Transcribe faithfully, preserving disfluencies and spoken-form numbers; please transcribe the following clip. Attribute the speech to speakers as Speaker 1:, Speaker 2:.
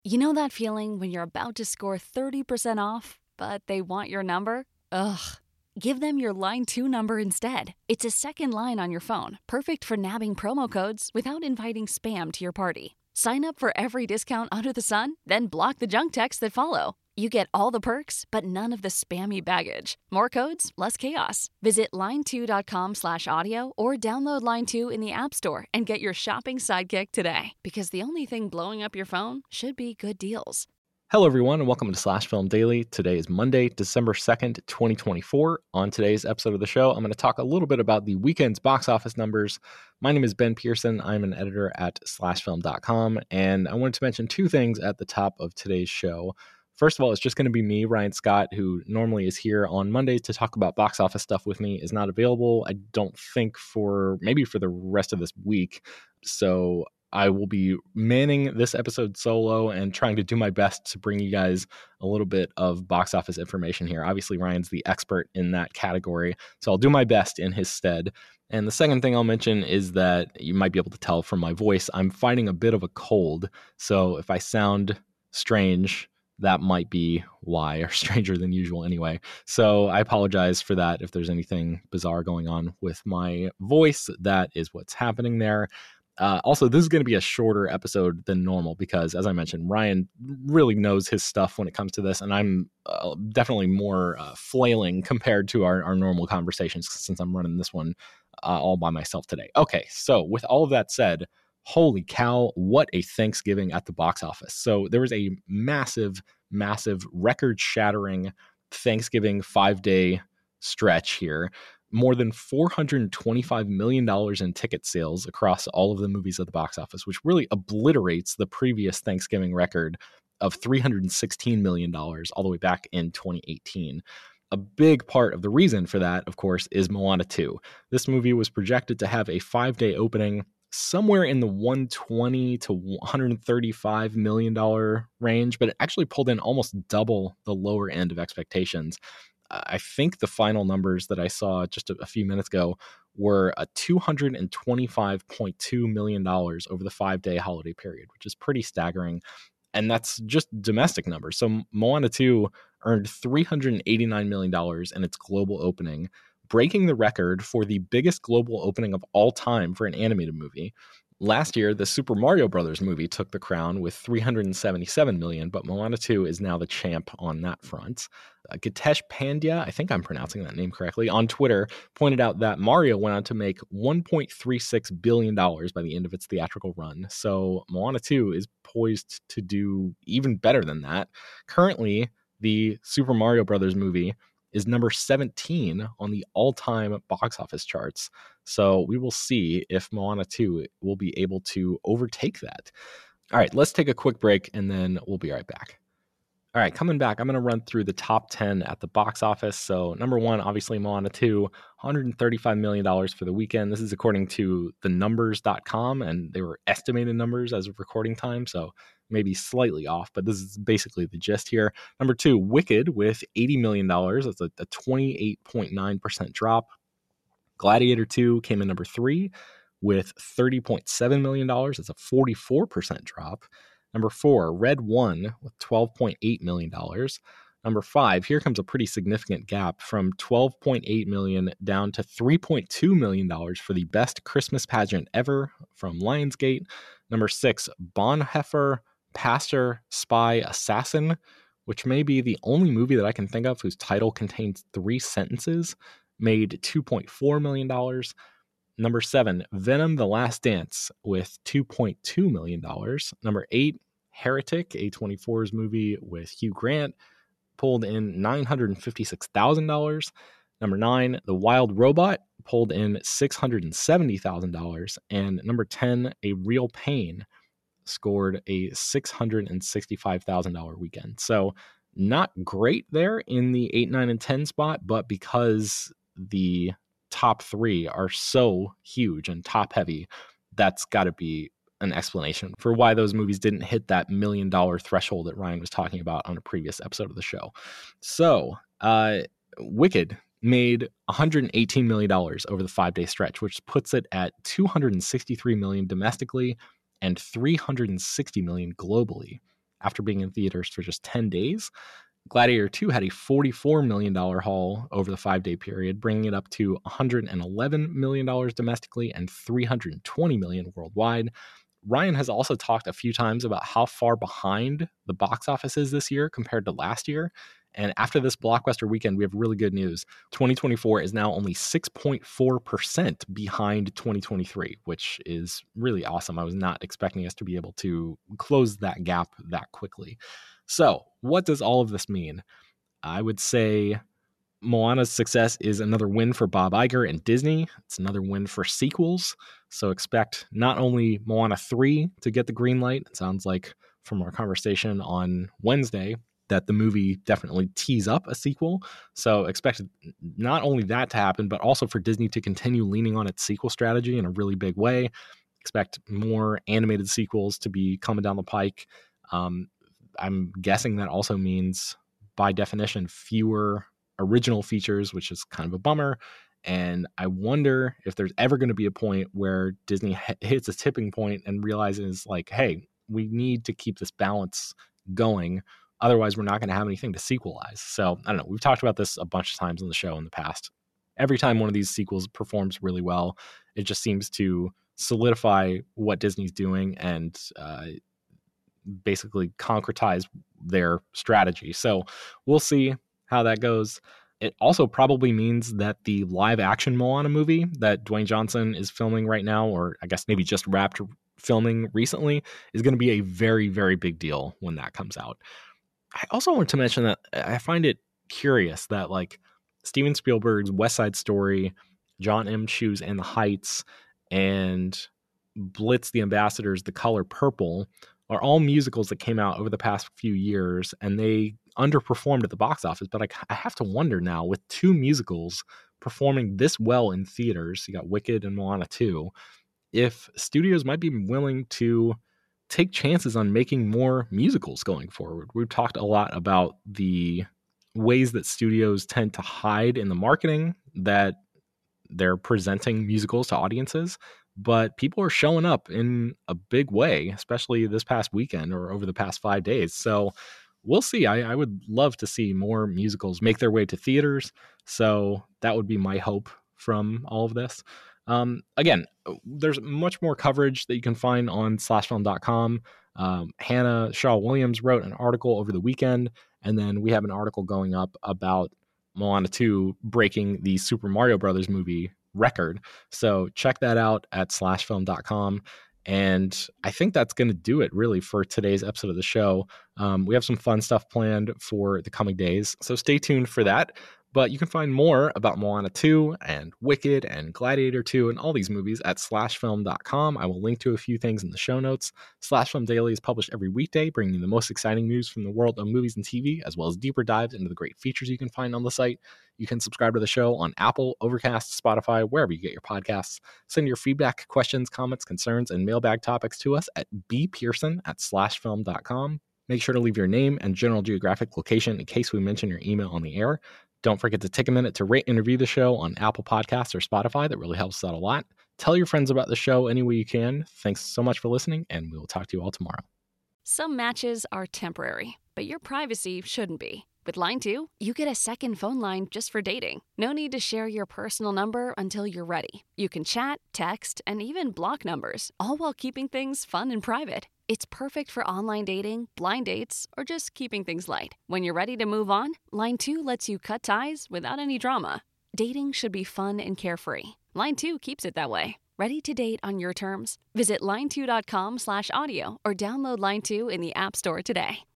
Speaker 1: You know that feeling when you're about to score thirty percent off, but they want your number? Ugh. Give them your Line two number instead. It's a second line on your phone, perfect for nabbing promo codes without inviting spam to your party. Sign up for every discount under the sun, then block the junk texts that follow. You get all the perks, but none of the spammy baggage. More codes, less chaos. Visit line two dot com slash audio or download Line two in the App Store and get your shopping sidekick today. Because the only thing blowing up your phone should be good deals.
Speaker 2: Hello, everyone, and welcome to Slash Film Daily. Today is Monday, December second, twenty twenty-four. On today's episode of the show, I'm going to talk a little bit about the weekend's box office numbers. My name is Ben Pearson. I'm an editor at slash film dot com, and I wanted to mention two things at the top of today's show. First of all, it's just going to be me, Ryan Scott, who normally is here on Mondays to talk about box office stuff with me, is not available, I don't think, for maybe for the rest of this week. So I will be manning this episode solo and trying to do my best to bring you guys a little bit of box office information here. Obviously, Ryan's the expert in that category, so I'll do my best in his stead. And the second thing I'll mention is that you might be able to tell from my voice, I'm fighting a bit of a cold. So if I sound strange, that might be why, or stranger than usual anyway. So I apologize for that. If there's anything bizarre going on with my voice, that is what's happening there. Uh, also, this is going to be a shorter episode than normal because, as I mentioned, Ryan really knows his stuff when it comes to this, and I'm uh, definitely more uh, flailing compared to our, our normal conversations since I'm running this one uh, all by myself today. Okay, so with all of that said, holy cow, what a Thanksgiving at the box office. So there was a massive, massive, record-shattering Thanksgiving five-day stretch here. More than four hundred twenty-five million dollars in ticket sales across all of the movies at the box office, which really obliterates the previous Thanksgiving record of three hundred sixteen million dollars all the way back in twenty eighteen. A big part of the reason for that, of course, is Moana two. This movie was projected to have a five-day opening somewhere in the one hundred twenty to one hundred thirty-five million dollars range, but it actually pulled in almost double the lower end of expectations. I think the final numbers that I saw just a, a few minutes ago were a two hundred twenty-five point two million dollars over the five-day holiday period, which is pretty staggering. And that's just domestic numbers. So Moana two earned three hundred eighty-nine million dollars in its global opening, breaking the record for the biggest global opening of all time for an animated movie. Last year, the Super Mario Brothers movie took the crown with three hundred seventy-seven million dollars, but Moana two is now the champ on that front. Uh, Gitesh Pandya, I think I'm pronouncing that name correctly, on Twitter pointed out that Mario went on to make one point three six billion dollars by the end of its theatrical run. So Moana two is poised to do even better than that. Currently, the Super Mario Brothers movie is number seventeen on the all-time box office charts. So we will see if Moana two will be able to overtake that. All right, let's take a quick break and then we'll be right back. All right, coming back, I'm going to run through the top ten at the box office. So number one, obviously Moana two, one hundred thirty-five million dollars for the weekend. This is according to the numbers dot com, and they were estimated numbers as of recording time. So maybe slightly off, but this is basically the gist here. Number two, Wicked with eighty million dollars. That's a, a twenty-eight point nine percent drop. Gladiator two came in number three with thirty point seven million dollars. That's a forty-four percent drop. Number four, Red One with twelve point eight million dollars. Number five, here comes a pretty significant gap from twelve point eight million dollars down to three point two million dollars for the best Christmas pageant ever from Lionsgate. Number six, Bonhoeffer Pastor, Spy, Assassin, which may be the only movie that I can think of whose title contains three sentences, made two point four million dollars. Number seven, Venom: The Last Dance with two point two million dollars. Number eight, Heretic, A twenty-four's movie with Hugh Grant, pulled in nine hundred fifty-six thousand dollars. Number nine, The Wild Robot, pulled in six hundred seventy thousand dollars. And number ten, A Real Pain, scored a six hundred sixty-five thousand dollars weekend. So not great there in the eight, nine, and ten spot, but because the top three are so huge and top heavy, that's got to be an explanation for why those movies didn't hit that million dollar threshold that Ryan was talking about on a previous episode of the show. So uh, Wicked made one hundred eighteen million dollars over the five-day stretch, which puts it at two hundred sixty-three million dollars domestically and three hundred sixty million dollars globally. after being in theaters for just ten days. Gladiator two had a forty-four million dollars haul over the five-day period, bringing it up to one hundred eleven million dollars domestically and three hundred twenty million dollars worldwide. Ryan has also talked a few times about how far behind the box office is this year compared to last year. And after this blockbuster weekend, we have really good news. twenty twenty-four is now only six point four percent behind twenty twenty-three, which is really awesome. I was not expecting us to be able to close that gap that quickly. So what does all of this mean? I would say Moana's success is another win for Bob Iger and Disney. It's another win for sequels. So expect not only Moana three to get the green light. It sounds like from our conversation on Wednesday that the movie definitely tees up a sequel. So expect not only that to happen, but also for Disney to continue leaning on its sequel strategy in a really big way. Expect more animated sequels to be coming down the pike. Um, I'm guessing that also means, by definition, fewer original features, which is kind of a bummer. And I wonder if there's ever going to be a point where Disney h- hits a tipping point and realizes, like, hey, we need to keep this balance going. Otherwise, we're not going to have anything to sequelize. So I don't know. We've talked about this a bunch of times on the show in the past. Every time one of these sequels performs really well, it just seems to solidify what Disney's doing and uh, basically concretize their strategy. So we'll see how that goes. It also probably means that the live action Moana movie that Dwayne Johnson is filming right now, or I guess maybe just wrapped filming recently, is going to be a very, very big deal when that comes out. I also want to mention that I find it curious that, like, Steven Spielberg's West Side Story, John M. Chu's And the Heights, and Blitz the Ambassadors, The Color Purple, are all musicals that came out over the past few years, and they underperformed at the box office. But I, I have to wonder now, with two musicals performing this well in theaters, you got Wicked and Moana two, if studios might be willing to take chances on making more musicals going forward. We've talked a lot about the ways that studios tend to hide in the marketing that they're presenting musicals to audiences, but people are showing up in a big way, especially this past weekend or over the past five days. So we'll see. I, I would love to see more musicals make their way to theaters. So that would be my hope from all of this. Um, again, there's much more coverage that you can find on slash film dot com. Um, Hannah Shaw Williams wrote an article over the weekend, and then we have an article going up about Moana two breaking the Super Mario Brothers movie record. So check that out at slash film dot com. And I think that's going to do it really for today's episode of the show. Um, we have some fun stuff planned for the coming days, so stay tuned for that. But you can find more about Moana two and Wicked and Gladiator two and all these movies at slash film dot com. I will link to a few things in the show notes. Slash Film Daily is published every weekday, bringing you the most exciting news from the world of movies and T V, as well as deeper dives into the great features you can find on the site. You can subscribe to the show on Apple, Overcast, Spotify, wherever you get your podcasts. Send your feedback, questions, comments, concerns, and mailbag topics to us at b pearson at slash film dot com. Make sure to leave your name and general geographic location in case we mention your email on the air. Don't forget to take a minute to rate and review the show on Apple Podcasts or Spotify. That really helps us out a lot. Tell your friends about the show any way you can. Thanks so much for listening, and we will talk to you all tomorrow.
Speaker 1: Some matches are temporary, but your privacy shouldn't be. With Line two, you get a second phone line just for dating. No need to share your personal number until you're ready. You can chat, text, and even block numbers, all while keeping things fun and private. It's perfect for online dating, blind dates, or just keeping things light. When you're ready to move on, Line two lets you cut ties without any drama. Dating should be fun and carefree. Line two keeps it that way. Ready to date on your terms? Visit line two dot com slash audio or download Line two in the App Store today.